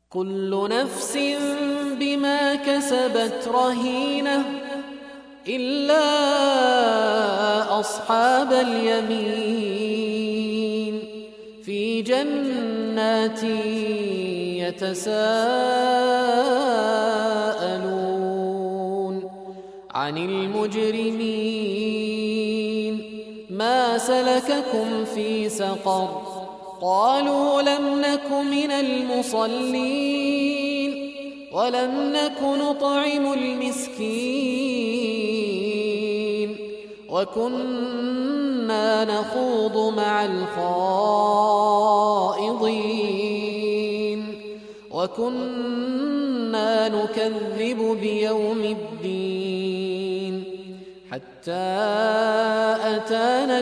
كل نفس بما كسبت رهينة إلا أصحاب اليمين في جنات يتساءلون عن المجرمين ما سلككم في سقر قالوا لم نك من المصلين ولم نك نطعم المسكين وكنا نخوض مع الخائضين وكنا نكذب بيوم الدين حتى أتانا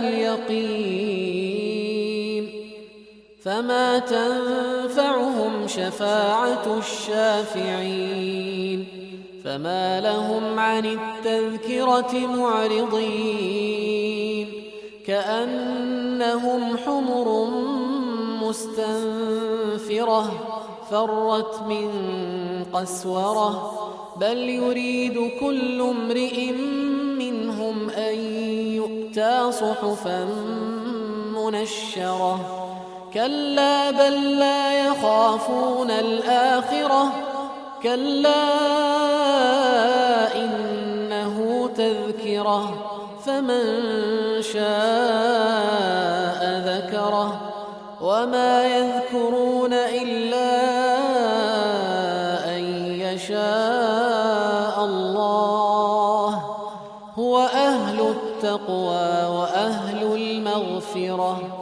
اليقين فما تنفعهم شفاعة الشافعين فما لهم عن التذكرة معرضين كأنهم حمر مستنفرة فرت من قسورة بل يريد كل امرئ منهم أن يؤتى صحفا منشرة كلا بل لا يخافون الآخرة كلا إنه تذكرة فمن شاء ذكره وما يذكرون إلا أن يشاء الله هو أهل التقوى وأهل المغفرة